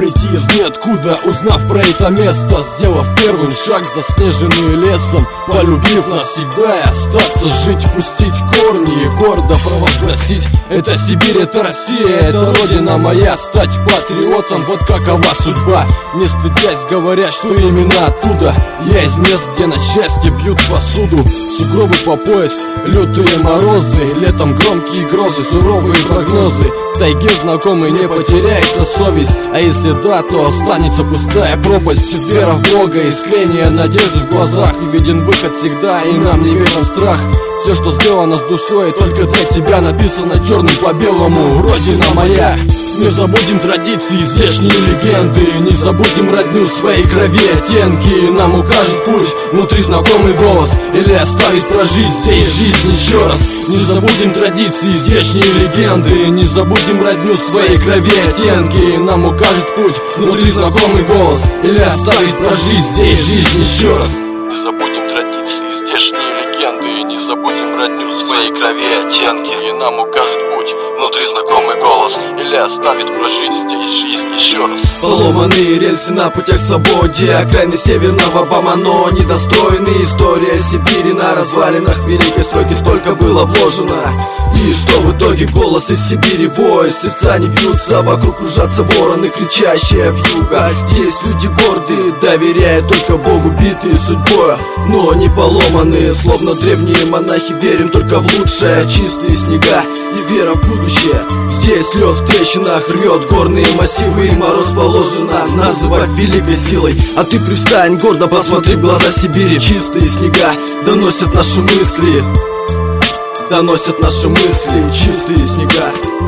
прийти из ниоткуда, узнав про это место, сделав первый шаг, заснеженный лесом, полюбив навсегда и остаться жить, пустить корни и гордо провозгласить: это Сибирь, это Россия, это родина моя. Стать патриотом, вот какова судьба, не стыдясь говорят, что именно оттуда. Я из мест, где на счастье бьют посуду, сугробы по пояс, лютые морозы, летом громкие грозы, суровые прогнозы. В тайге знакомый не потеряется совесть, а если да, то останется пустая пропасть. Вера в Бога, искренняя надежда в глазах, и виден выход всегда, и нам не верен страх. Все, что сделано с душой, только для тебя написано черным по белому: родина моя. Не забудем традиции, здешние легенды, не забудем родню своей крови оттенки. Нам укажет путь внутри знакомый голос, или оставить прожить здесь жизнь еще раз. Не забудем традиции, здешние легенды, не забудем родню своей крови оттенки. Нам укажет путь внутри знакомый голос, или оставить прожить здесь жизнь еще раз. Не забудем традиции, здешние легенды, не забудем родню своей крови оттенки. И нам укажет путь внутри знакомый голос, или оставит прожить здесь жизнь еще раз. Поломанные рельсы на путях к свободе, окраины северного Бамано недостойны. История Сибири на развалинах великой стройки, сколько было вложено. И что в итоге? Голос из Сибири воет, сердца не бьются, вокруг кружатся вороны, кричащие вьюга. Здесь люди гордые, доверяя только Богу, битые судьбой, но не поломанные, словно древние монахи. Верим только в лучшее, чистые снега и вера в будущее. Здесь лед в трещинах рвет горные массивы, и мороз положено называть великой силой. А ты пристань, гордо посмотри в глаза Сибири. Чистые снега доносят наши мысли, доносят наши мысли, чистые снега.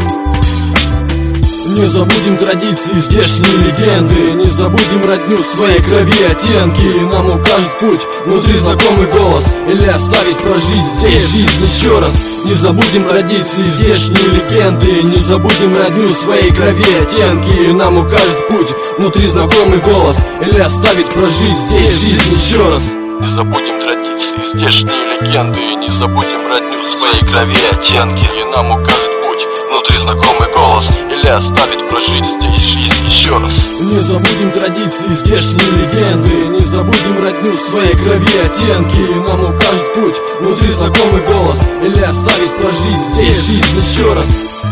Не забудем традиции, здешние легенды, не забудем родню своей крови оттенки. Нам укажет путь внутри знакомый голос, или оставить прожить здесь жизнь еще раз. Не забудем традиции, здешние легенды, не забудем родню своей крови оттенки. Нам укажет путь внутри знакомый голос, или оставить прожить здесь жизнь еще раз. Не забудем традиции, здешние легенды, не забудем родню своей крови оттенки. И нам укажет путь внутри знакомый голос, или оставит прожить здесь жизнь еще раз. Не забудем традиции, здешние легенды, не забудем родню своей крови оттенки. Нам укажет путь внутри знакомый голос, или оставить прожить здесь жизнь еще раз.